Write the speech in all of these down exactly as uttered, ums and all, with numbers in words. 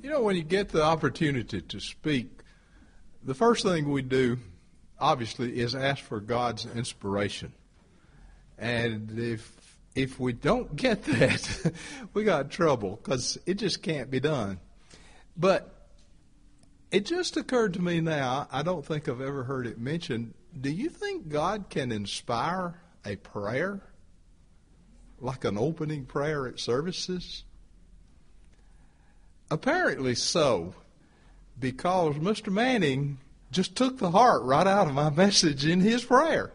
You know, when you get the opportunity to speak, the first thing we do, obviously, is ask for God's inspiration. And if if we don't get that, we got trouble, because it just can't be done. But it just occurred to me now, I don't think I've ever heard it mentioned, do you think God can inspire a prayer, like an opening prayer at services? Apparently so, because Mister Manning just took the heart right out of my message in his prayer.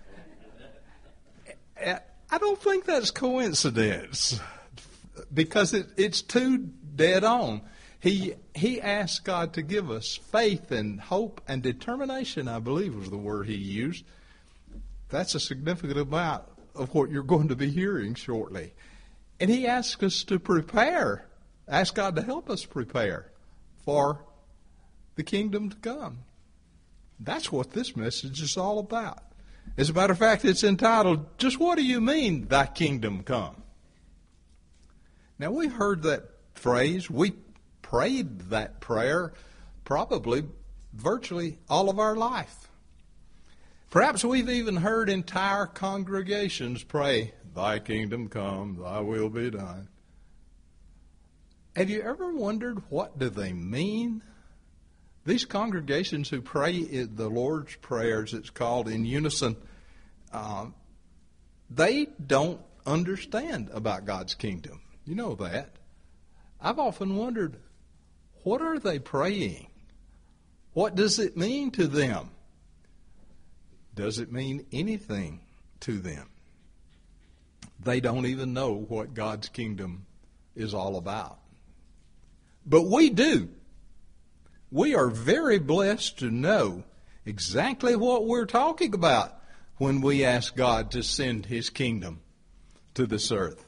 I don't think that's coincidence, because it, it's too dead on. He he asked God to give us faith and hope and determination, I believe was the word he used. That's a significant amount of what you're going to be hearing shortly. And he asked us to prepare, ask God to help us prepare for the kingdom to come. That's what this message is all about. As a matter of fact, it's entitled, Just What Do You Mean, Thy Kingdom Come? Now, we heard that phrase. We prayed that prayer probably virtually all of our life. Perhaps we've even heard entire congregations pray, Thy kingdom come, Thy will be done. Have you ever wondered, what do they mean? These congregations who pray the Lord's prayers, it's called, in unison, uh, they don't understand about God's kingdom. You know that. I've often wondered, what are they praying? What does it mean to them? Does it mean anything to them? They don't even know what God's kingdom is all about. But we do. We are very blessed to know exactly what we're talking about when we ask God to send His kingdom to this earth.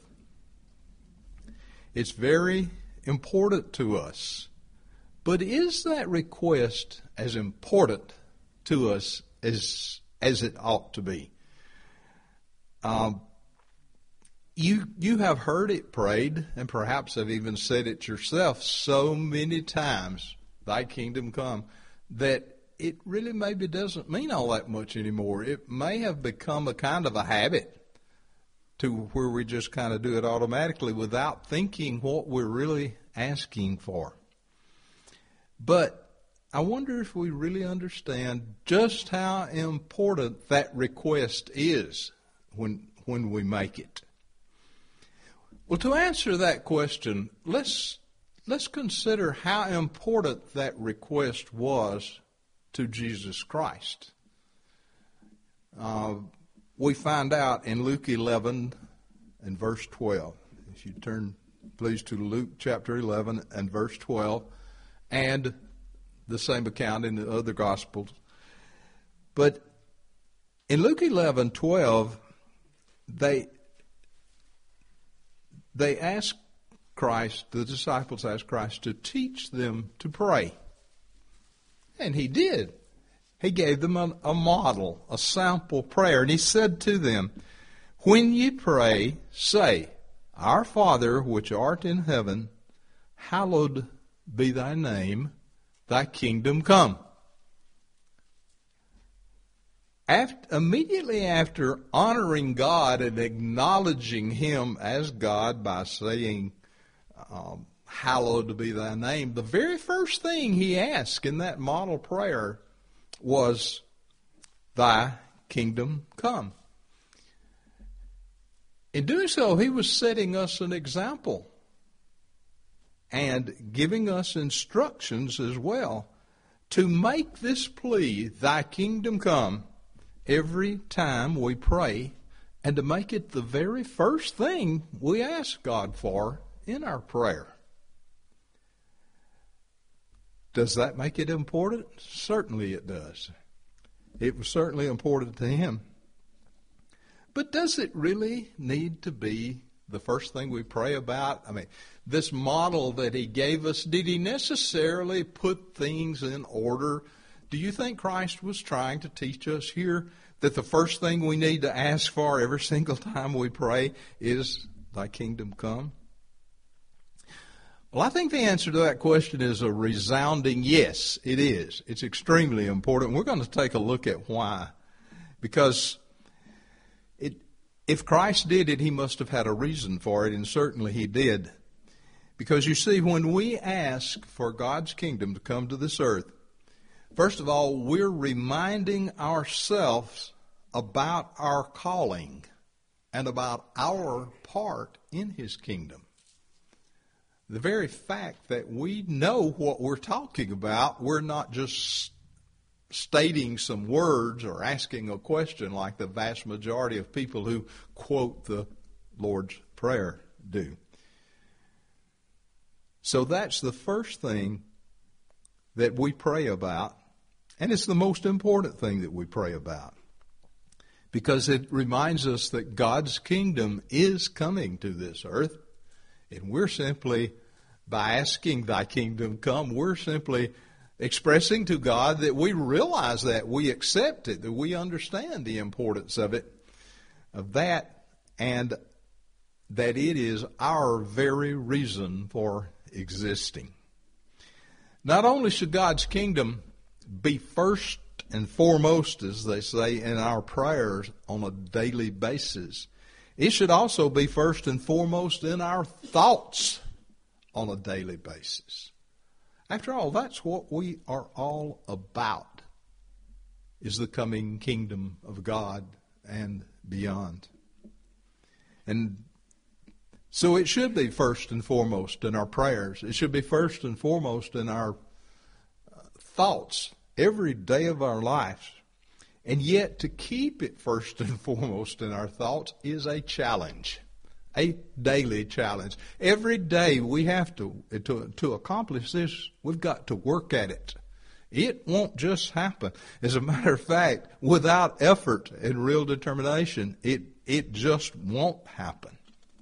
It's very important to us. But is that request as important to us as, as it ought to be? Um, you, you have heard it prayed, and perhaps have even said it yourself so many times, Thy kingdom come, that it really maybe doesn't mean all that much anymore. It may have become a kind of a habit to where we just kind of do it automatically without thinking what we're really asking for. But I wonder if we really understand just how important that request is when when we make it. Well, to answer that question, let's let's consider how important that request was to Jesus Christ. Uh, we find out in Luke eleven and verse twelve. If you turn, please, to Luke chapter eleven and verse twelve, and the same account in the other Gospels. But in Luke eleven twelve, they they ask Christ, the disciples asked Christ to teach them to pray. And He did. He gave them a, a model, a sample prayer. And He said to them, when ye pray, say, Our Father which art in heaven, hallowed be thy name, thy kingdom come. After, immediately after honoring God and acknowledging Him as God by saying, um, hallowed be thy name, the very first thing He asked in that model prayer was, Thy kingdom come. In doing so, He was setting us an example and giving us instructions as well to make this plea, Thy kingdom come, every time we pray, and to make it the very first thing we ask God for in our prayer. Does that make it important? Certainly it does. It was certainly important to Him. But does it really need to be the first thing we pray about? I mean, this model that He gave us, did He necessarily put things in order? Do you think Christ was trying to teach us here that the first thing we need to ask for every single time we pray is, Thy kingdom come? Well, I think the answer to that question is a resounding yes, it is. It's extremely important. We're going to take a look at why. Because it, if Christ did it, he must have had a reason for it, and certainly he did. Because you see, when we ask for God's kingdom to come to this earth, first of all, we're reminding ourselves about our calling and about our part in his kingdom. The very fact that we know what we're talking about, we're not just stating some words or asking a question like the vast majority of people who quote the Lord's Prayer do. So that's the first thing that we pray about, and it's the most important thing that we pray about, because it reminds us that God's kingdom is coming to this earth. And we're simply, by asking thy kingdom come, we're simply expressing to God that we realize that, we accept it, that we understand the importance of it, of that, and that it is our very reason for existing. Not only should God's kingdom be first and foremost, as they say, in our prayers on a daily basis, it should also be first and foremost in our thoughts on a daily basis. After all, that's what we are all about, is the coming kingdom of God and beyond. And so it should be first and foremost in our prayers. It should be first and foremost in our thoughts every day of our lives. And yet to keep it first and foremost in our thoughts is a challenge, a daily challenge. Every day we have to, to, to accomplish this, we've got to work at it. It won't just happen. As a matter of fact, without effort and real determination, it, it just won't happen.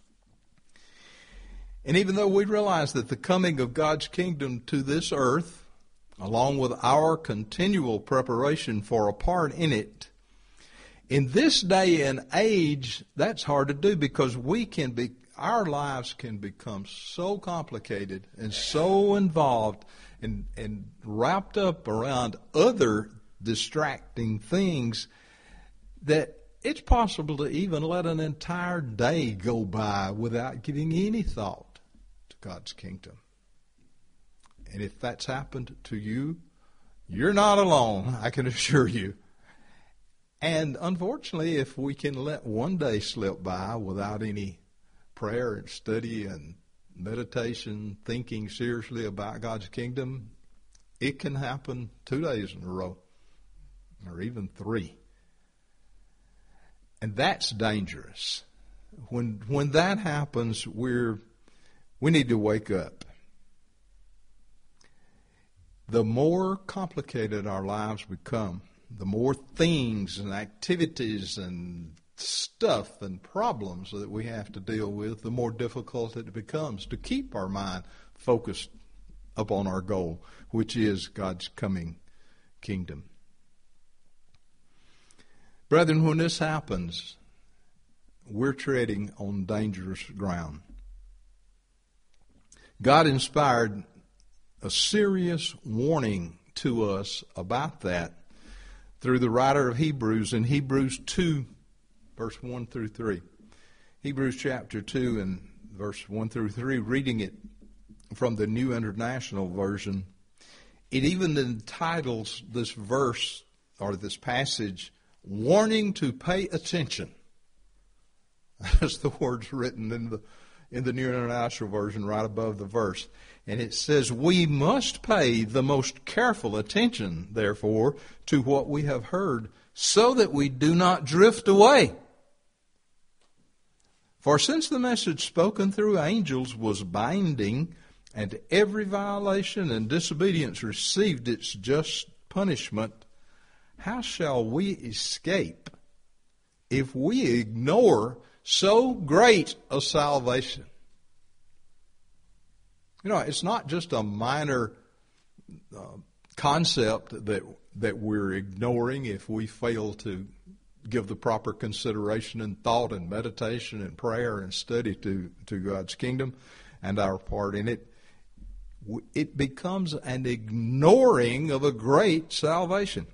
And even though we realize that the coming of God's kingdom to this earth, along with our continual preparation for a part in it, in this day and age, that's hard to do, because we can be, our lives can become so complicated and so involved and, and wrapped up around other distracting things that it's possible to even let an entire day go by without giving any thought to God's kingdom. And if that's happened to you, you're not alone, I can assure you. And unfortunately, if we can let one day slip by without any prayer and study and meditation, thinking seriously about God's kingdom, it can happen two days in a row, or even three. And that's dangerous. When when that happens, we're we need to wake up. The more complicated our lives become, the more things and activities and stuff and problems that we have to deal with, the more difficult it becomes to keep our mind focused upon our goal, which is God's coming kingdom. Brethren, when this happens, we're treading on dangerous ground. God inspired a serious warning to us about that through the writer of Hebrews in Hebrews two, verse one through three. Hebrews chapter two and verse one through three, reading it from the New International Version, it even entitles this verse or this passage, "Warning to Pay Attention." That's the words written in the in the New International Version right above the verse. And it says, "We must pay the most careful attention, therefore, to what we have heard, so that we do not drift away. For since the message spoken through angels was binding, and every violation and disobedience received its just punishment, how shall we escape if we ignore so great a salvation?" You know, it's not just a minor uh, concept that that we're ignoring if we fail to give the proper consideration and thought and meditation and prayer and study to, to God's kingdom and our part in it. it becomes an ignoring of a great salvation.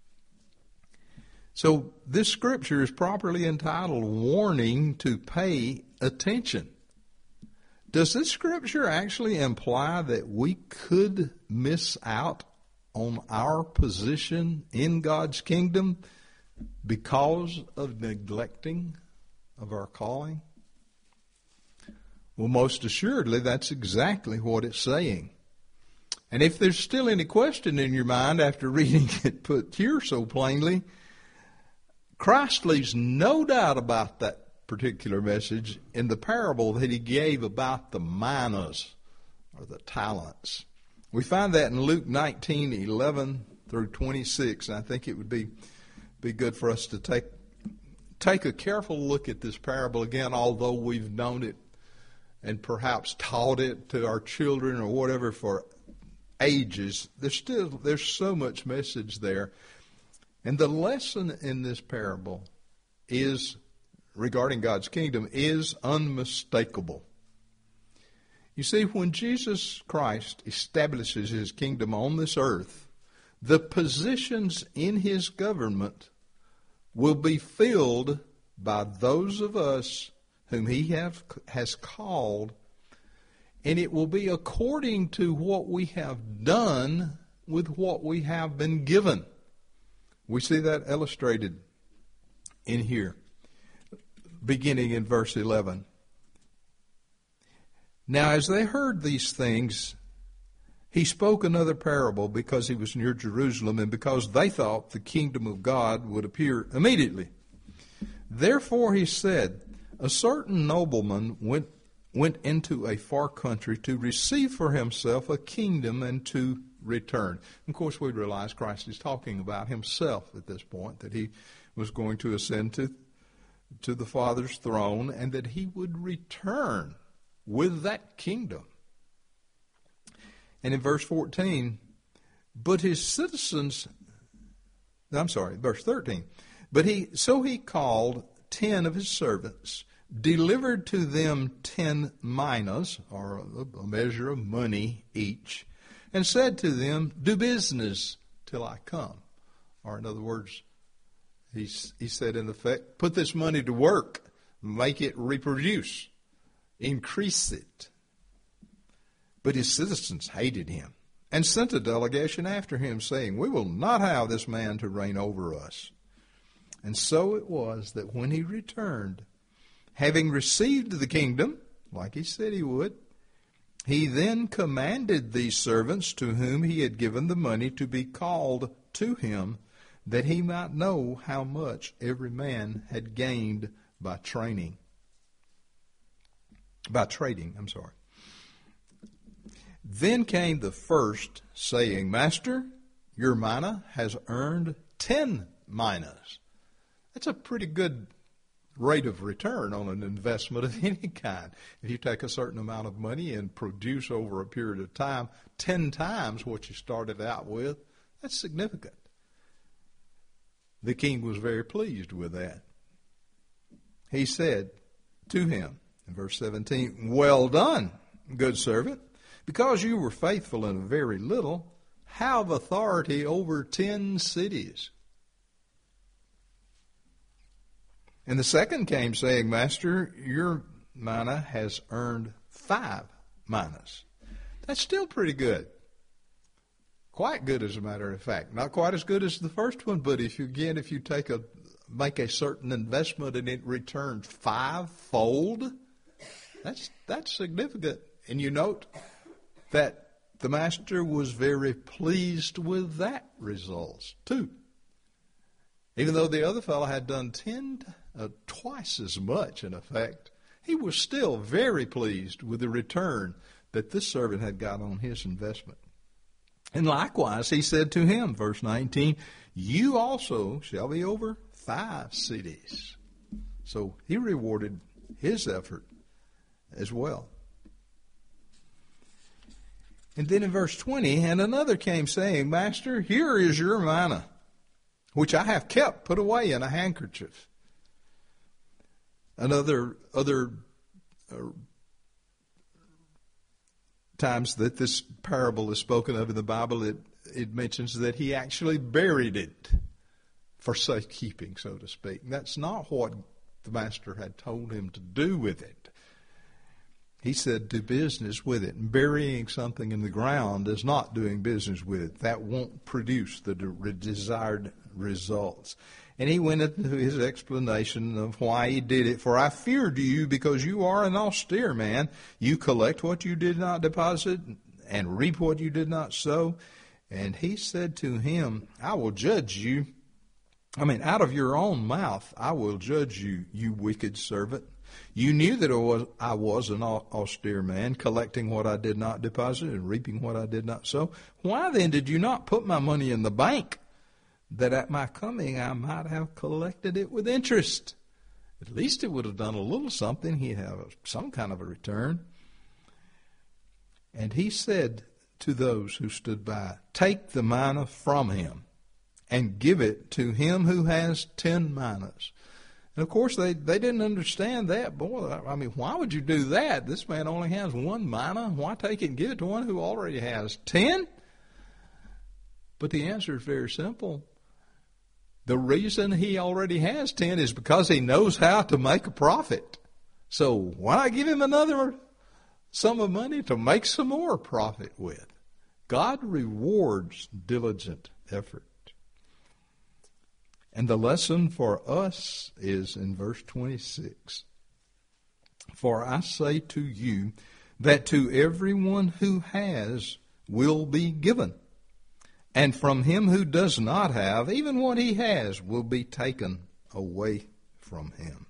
So this scripture is properly entitled Warning to Pay Attention. Does this scripture actually imply that we could miss out on our position in God's kingdom because of neglecting of our calling? Well, most assuredly, that's exactly what it's saying. And if there's still any question in your mind after reading it put here so plainly, Christ leaves no doubt about that particular message in the parable that he gave about the minas, or the talents. We find that in Luke nineteen, eleven through twenty-six, and I think it would be be good for us to take take a careful look at this parable again, although we've known it and perhaps taught it to our children or whatever for ages. There's still there's so much message there. And the lesson in this parable is, regarding God's kingdom, is unmistakable. You see, when Jesus Christ establishes his kingdom on this earth, the positions in his government will be filled by those of us whom he have, has called, and it will be according to what we have done with what we have been given. We see that illustrated in here, beginning in verse eleven. Now, as they heard these things, he spoke another parable because he was near Jerusalem and because they thought the kingdom of God would appear immediately. Therefore he said, a certain nobleman went, went into a far country to receive for himself a kingdom and to return. Of course, we realize Christ is talking about himself at this point, that he was going to ascend to, to the Father's throne and that he would return with that kingdom. And in verse fourteen, but his citizens, I'm sorry, verse thirteen, but he, so he called ten of his servants, delivered to them ten minas, or a, a measure of money each, and said to them, do business till I come. Or in other words, he, he said in effect, put this money to work, make it reproduce, increase it. But his citizens hated him and sent a delegation after him, saying, we will not have this man to reign over us. And so it was that when he returned, having received the kingdom, like he said he would, he then commanded these servants to whom he had given the money to be called to him, that he might know how much every man had gained by training. By trading, I'm sorry. Then came the first, saying, Master, your mina has earned ten minas. That's a pretty good rate of return on an investment of any kind. If you take a certain amount of money and produce over a period of time ten times what you started out with, that's significant. The king was very pleased with that. He said to him, in verse seventeen, well done, good servant. Because you were faithful in a very little, have authority over ten cities. And the second came, saying, Master, your mina has earned five minas. That's still pretty good. Quite good, as a matter of fact. Not quite as good as the first one, but if you, again, if you take a make a certain investment and it returns fivefold, that's that's significant. And you note that the master was very pleased with that result, too. Even though the other fellow had done ten, uh, twice as much, in effect, he was still very pleased with the return that this servant had got on his investment. And likewise, he said to him, verse nineteen, you also shall be over five cities. So he rewarded his effort as well. And then in verse twenty, and another came saying, Master, here is your mina, which I have kept put away in a handkerchief. Another other uh, times that this parable is spoken of in the Bible, it, it mentions that he actually buried it for safekeeping, so to speak. That's not what the master had told him to do with it. He said, do business with it. And burying something in the ground is not doing business with it. That won't produce the desired results. And he went into his explanation of why he did it. For I feared you because you are an austere man. You collect what you did not deposit and reap what you did not sow. And he said to him, I will judge you. I mean, out of your own mouth, I will judge you, you wicked servant. You knew that I was, I was an austere man, collecting what I did not deposit and reaping what I did not sow. Why then did you not put my money in the bank, that at my coming I might have collected it with interest? At least it would have done a little something. He'd have some kind of a return. And he said to those who stood by, take the mina from him and give it to him who has ten minas. And, of course, they, they didn't understand that. Boy, I mean, why would you do that? This man only has one mina. Why take it and give it to one who already has ten? But the answer is very simple. The reason he already has ten is because he knows how to make a profit. So why not give him another sum of money to make some more profit with? God rewards diligent effort. And the lesson for us is in verse twenty-six. For I say to you that to everyone who has will be given, and from him who does not have, even what he has will be taken away from him.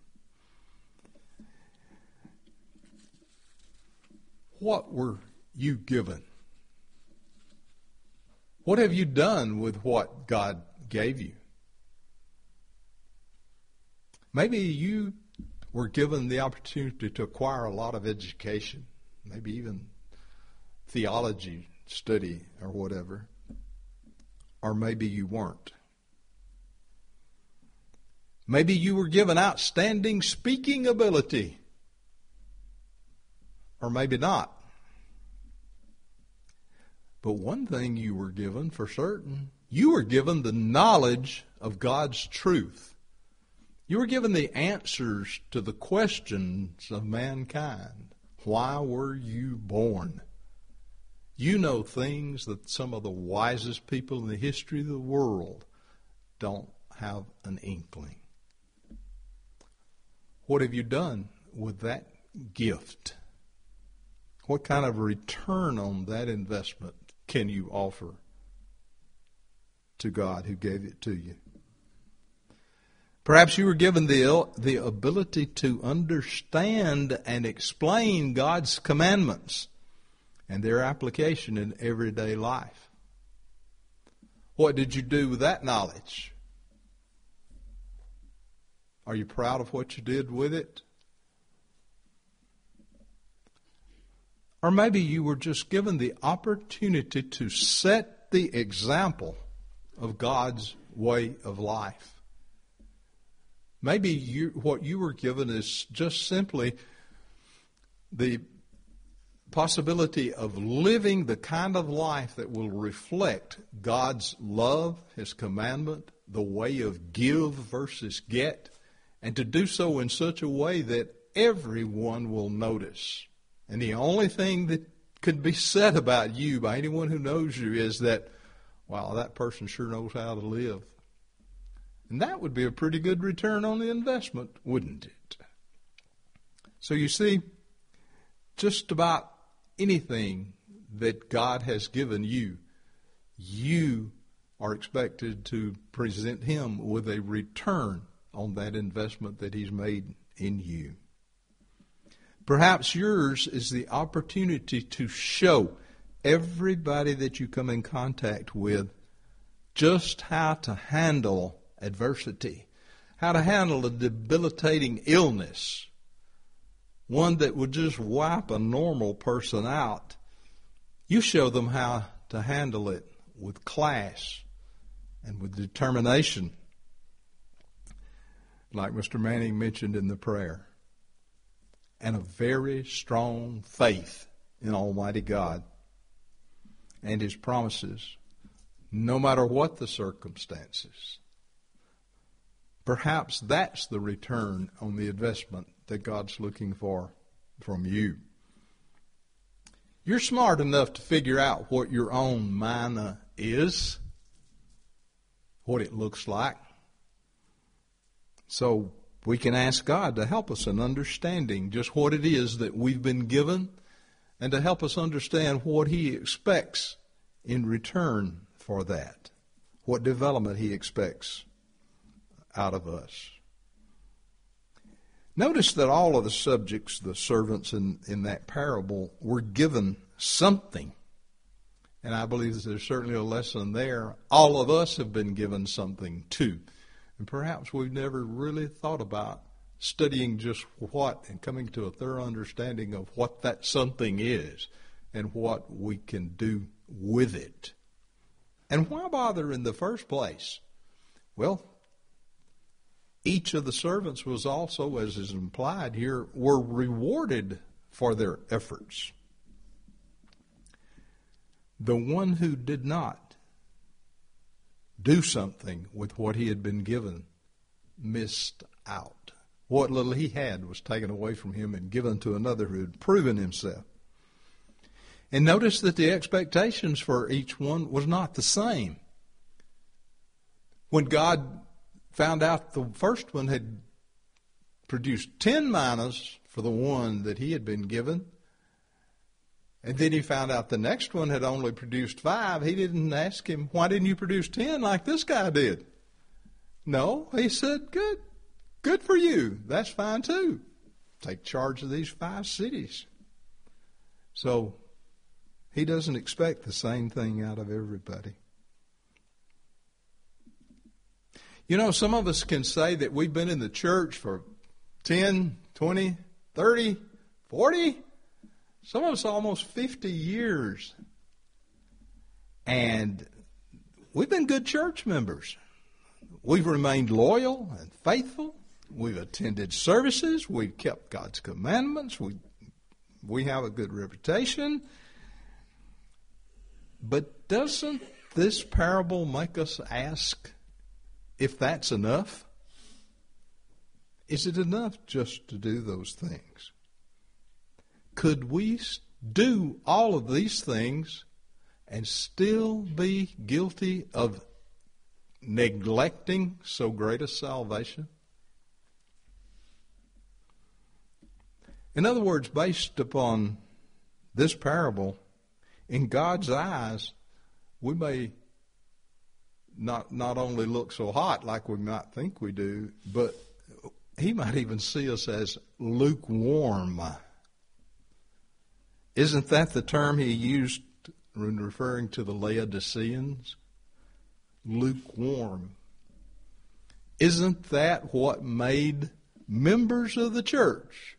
What were you given? What have you done with what God gave you? Maybe you were given the opportunity to acquire a lot of education, maybe even theology study or whatever, or maybe you weren't. Maybe you were given outstanding speaking ability, or maybe not. But one thing you were given for certain, you were given the knowledge of God's truth. You were given the answers to the questions of mankind. Why were you born? You know things that some of the wisest people in the history of the world don't have an inkling. What have you done with that gift? What kind of return on that investment can you offer to God who gave it to you? Perhaps you were given the, the ability to understand and explain God's commandments and their application in everyday life. What did you do with that knowledge? Are you proud of what you did with it? Or maybe you were just given the opportunity to set the example of God's way of life. Maybe you, what you were given is just simply the possibility of living the kind of life that will reflect God's love, His commandment, the way of give versus get, and to do so in such a way that everyone will notice. And the only thing that could be said about you by anyone who knows you is that, wow, that person sure knows how to live. And that would be a pretty good return on the investment, wouldn't it? So you see, just about anything that God has given you, you are expected to present Him with a return on that investment that He's made in you. Perhaps yours is the opportunity to show everybody that you come in contact with just how to handle adversity, how to handle a debilitating illness, one that would just wipe a normal person out. You show them how to handle it with class and with determination, like Mister Manning mentioned in the prayer, and a very strong faith in Almighty God and His promises, no matter what the circumstances. Perhaps that's the return on the investment that God's looking for from you. You're smart enough to figure out what your own manna is, what it looks like. So we can ask God to help us in understanding just what it is that we've been given and to help us understand what He expects in return for that, what development He expects out of us. Notice that all of the subjects, the servants in, in that parable, were given something. And I believe that there's certainly a lesson there. All of us have been given something too. And perhaps we've never really thought about studying just what and coming to a thorough understanding of what that something is and what we can do with it. And why bother in the first place? Well, each of the servants was also, as is implied here, were rewarded for their efforts. The one who did not do something with what he had been given missed out. What little he had was taken away from him and given to another who had proven himself. And notice that the expectations for each one was not the same. When God found out the first one had produced ten minas for the one that he had been given, and then he found out the next one had only produced five, he didn't ask him, why didn't you produce ten like this guy did? No, he said, good, good for you. That's fine too. Take charge of these five cities. So he doesn't expect the same thing out of everybody. You know, some of us can say that we've been in the church for ten, twenty, thirty, forty, some of us almost fifty years. And we've been good church members. We've remained loyal and faithful. We've attended services. We've kept God's commandments. We, we have a good reputation. But doesn't this parable make us ask if that's enough? Is it enough just to do those things? Could we do all of these things and still be guilty of neglecting so great a salvation? In other words, based upon this parable, in God's eyes, we may not not only look so hot like we might think we do, but He might even see us as lukewarm. Isn't that the term He used when referring to the Laodiceans? Lukewarm. Isn't that what made members of the church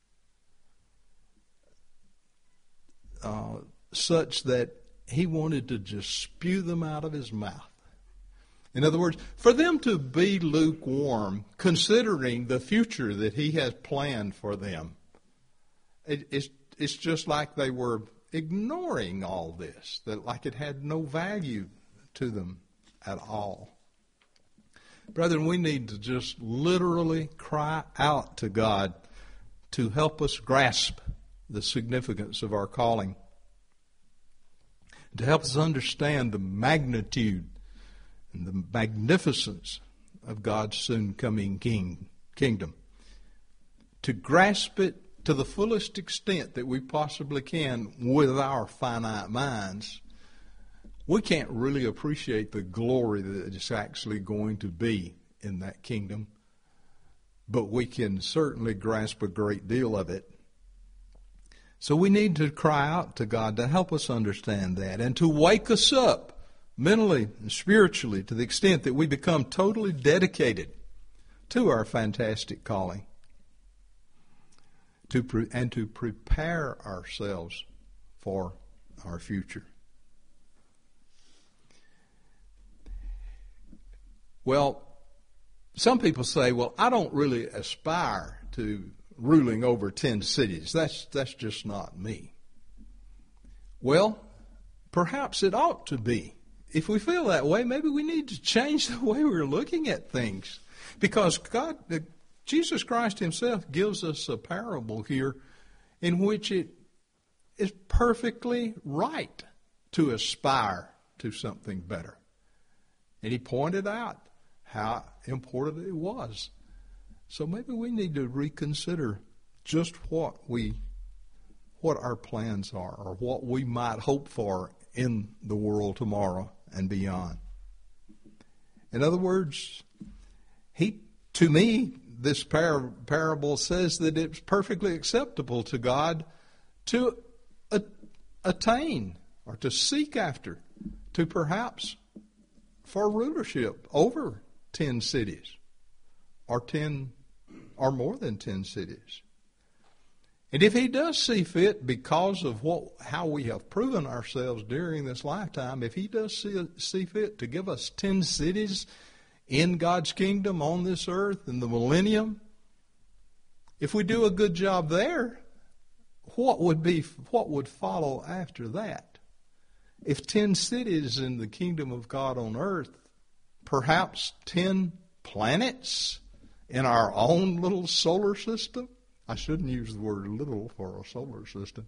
uh, such that He wanted to just spew them out of His mouth? In other words, for them to be lukewarm, considering the future that He has planned for them, it, it's, it's just like they were ignoring all this, that like it had no value to them at all. Brethren, we need to just literally cry out to God to help us grasp the significance of our calling, to help us understand the magnitude and the magnificence of God's soon coming king, kingdom. To grasp it to the fullest extent that we possibly can with our finite minds, we can't really appreciate the glory that is actually going to be in that kingdom, but we can certainly grasp a great deal of it. So we need to cry out to God to help us understand that and to wake us up mentally and spiritually to the extent that we become totally dedicated to our fantastic calling, to pre- and to prepare ourselves for our future. Well, some people say, well, I don't really aspire to ruling over ten cities. That's that's just not me. Well, perhaps it ought to be. If we feel that way, maybe we need to change the way we're looking at things. Because God, Jesus Christ himself gives us a parable here in which it is perfectly right to aspire to something better. And he pointed out how important it was. So maybe we need to reconsider just what we, what our plans are, or what we might hope for in the world tomorrow and beyond. In other words, he, to me, this par- parable says that it's perfectly acceptable to God to a- attain or to seek after, to perhaps for rulership over ten cities or ten or more than ten cities. And if he does see fit, because of what how we have proven ourselves during this lifetime, if he does see, see fit to give us ten cities in God's kingdom on this earth in the millennium, if we do a good job there, what would be what would follow after that? If ten cities in the kingdom of God on earth, perhaps ten planets in our own little solar system, I shouldn't use the word little for a solar system,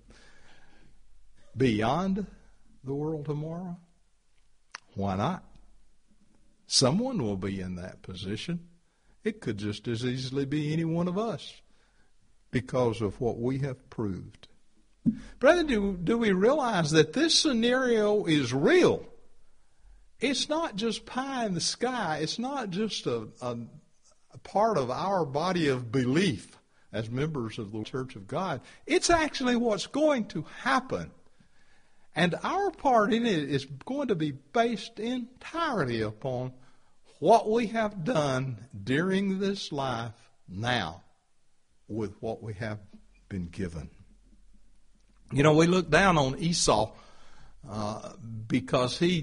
beyond the world tomorrow, why not? Someone will be in that position. It could just as easily be any one of us because of what we have proved. Brethren, do, do we realize that this scenario is real? It's not just pie in the sky. It's not just a, a, a part of our body of belief as members of the Church of God. It's actually what's going to happen. And our part in it is going to be based entirely upon what we have done during this life now with what we have been given. You know, we look down on Esau uh, because he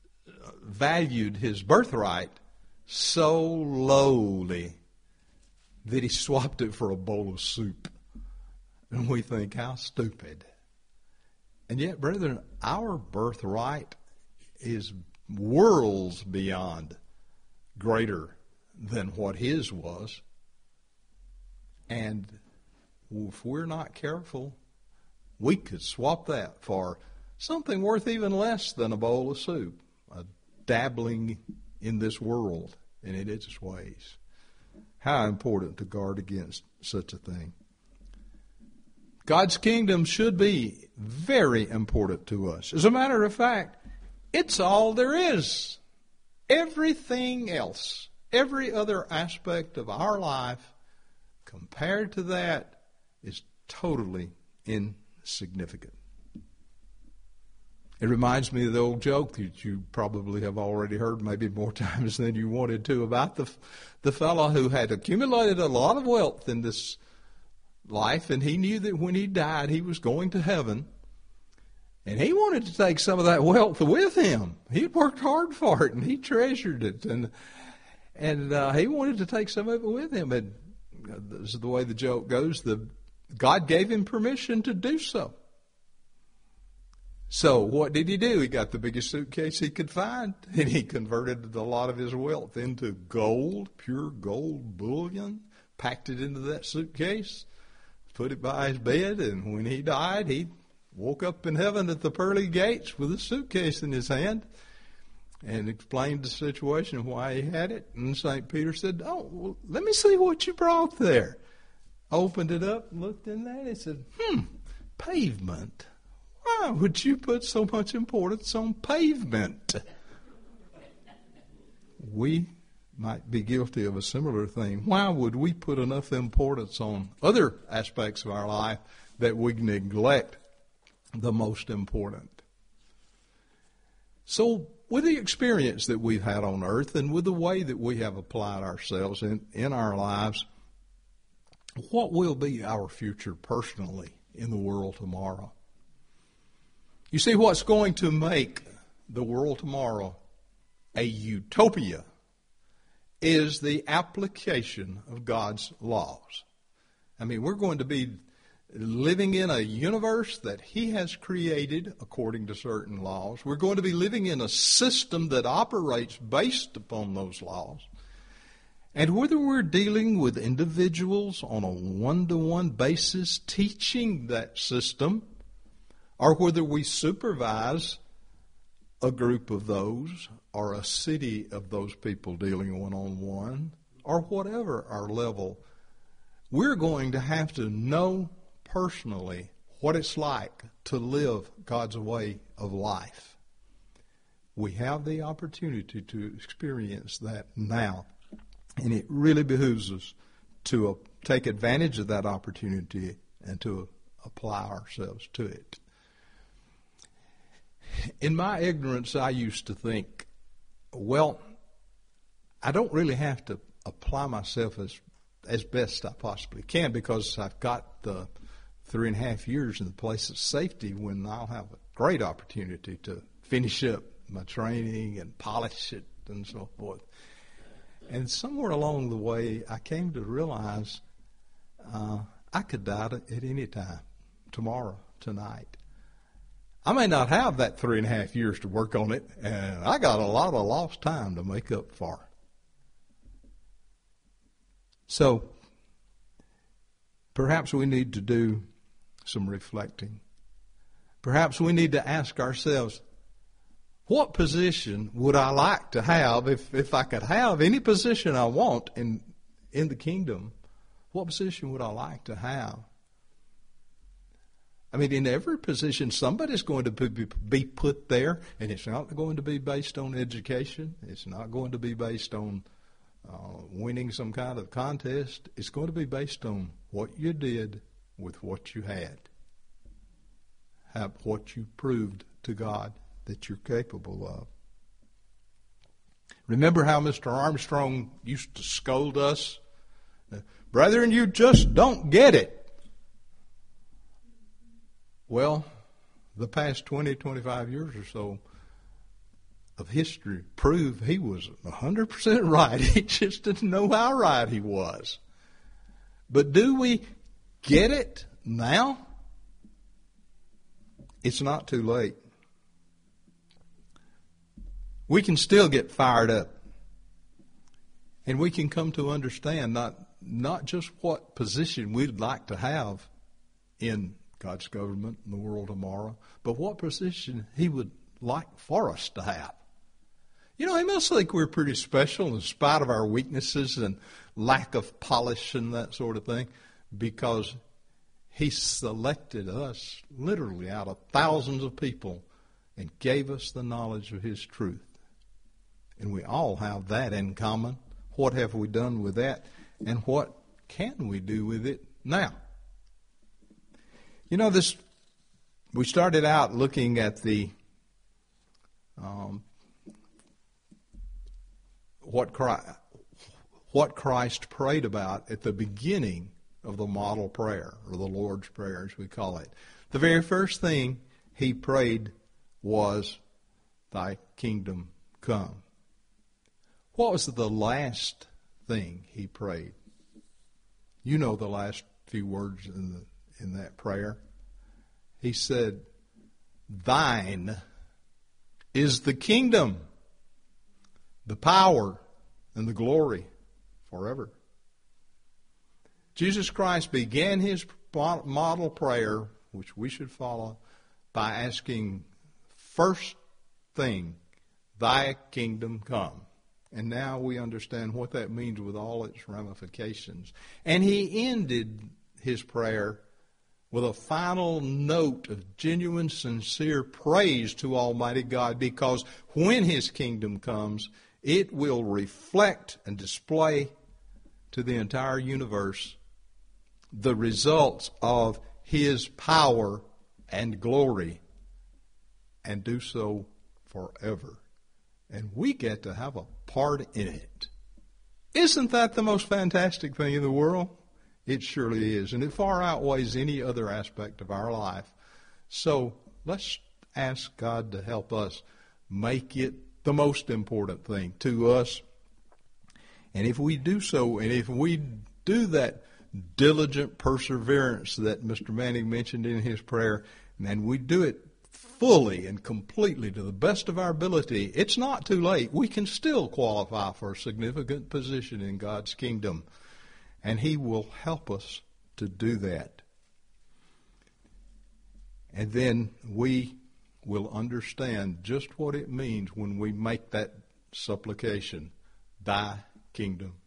valued his birthright so lowly that he swapped it for a bowl of soup. And we think, how stupid. And yet, brethren, our birthright is worlds beyond greater than what his was. And if we're not careful, we could swap that for something worth even less than a bowl of soup, a dabbling in this world and in its ways. How important to guard against such a thing. God's kingdom should be very important to us. As a matter of fact, it's all there is. Everything else, every other aspect of our life, compared to that, is totally insignificant. It reminds me of the old joke that you probably have already heard maybe more times than you wanted to about the the fellow who had accumulated a lot of wealth in this life, and he knew that when he died he was going to heaven, and he wanted to take some of that wealth with him. He'd worked hard for it, and he treasured it, and and uh, he wanted to take some of it with him. And this is the way the joke goes: the God gave him permission to do so. So what did he do? He got the biggest suitcase he could find, and he converted a lot of his wealth into gold, pure gold bullion, packed it into that suitcase, put it by his bed, and when he died, he woke up in heaven at the pearly gates with a suitcase in his hand and explained the situation and why he had it. And Saint Peter said, oh, well, let me see what you brought there. Opened it up and looked in there, and he said, hmm, pavement. Why would you put so much importance on pavement? We might be guilty of a similar thing. Why would we put enough importance on other aspects of our life that we neglect the most important? So with the experience that we've had on earth and with the way that we have applied ourselves in, in our lives, what will be our future personally in the world tomorrow? You see, what's going to make the world tomorrow a utopia is the application of God's laws. I mean, we're going to be living in a universe that He has created according to certain laws. We're going to be living in a system that operates based upon those laws. And whether we're dealing with individuals on a one-to-one basis teaching that system, or whether we supervise a group of those or a city of those people dealing one-on-one, or whatever our level, we're going to have to know personally what it's like to live God's way of life. We have the opportunity to experience that now. And it really behooves us to uh, take advantage of that opportunity and to uh, apply ourselves to it. In my ignorance, I used to think, well, I don't really have to apply myself as as best I possibly can because I've got the three and a half years in the place of safety when I'll have a great opportunity to finish up my training and polish it and so forth. And somewhere along the way, I came to realize uh, I could die at any time, tomorrow, tonight. I may not have that three and a half years to work on it, and I got a lot of lost time to make up for. So, perhaps we need to do some reflecting. Perhaps we need to ask ourselves, what position would I like to have if, if I could have any position I want in in the kingdom? What position would I like to have? I mean, in every position, somebody's going to be, be put there, and it's not going to be based on education. It's not going to be based on uh, winning some kind of contest. It's going to be based on what you did with what you had, have what you proved to God that you're capable of. Remember how Mister Armstrong used to scold us? Brethren, you just don't get it. Well, the past twenty, twenty-five years or so of history prove he was one hundred percent right. He just didn't know how right he was. But do we get it now? It's not too late. We can still get fired up. And we can come to understand not, not just what position we'd like to have in God's government in the world tomorrow, but what position He would like for us to have. You know, He must think we're pretty special in spite of our weaknesses and lack of polish and that sort of thing, because He selected us literally out of thousands of people and gave us the knowledge of His truth. And we all have that in common. What have we done with that? And what can we do with it now? You know, this. We started out looking at the um, what Christ, what Christ prayed about at the beginning of the model prayer, or the Lord's Prayer, as we call it. The very first thing He prayed was, "Thy kingdom come." What was the last thing He prayed? You know the last few words in the in that prayer. He said, "Thine is the kingdom, the power, and the glory forever." Jesus Christ began His model prayer, which we should follow, by asking, first thing, "Thy kingdom come." And now we understand what that means with all its ramifications. And He ended His prayer with a final note of genuine, sincere praise to Almighty God, because when His kingdom comes, it will reflect and display to the entire universe the results of His power and glory, and do so forever. And we get to have a part in it. Isn't that the most fantastic thing in the world? It surely is. And it far outweighs any other aspect of our life. So let's ask God to help us make it the most important thing to us. And if we do so, and if we do that diligent perseverance that Mister Manning mentioned in his prayer, and we do it fully and completely to the best of our ability, it's not too late. We can still qualify for a significant position in God's kingdom, and He will help us to do that. And then we will understand just what it means when we make that supplication, Thy kingdom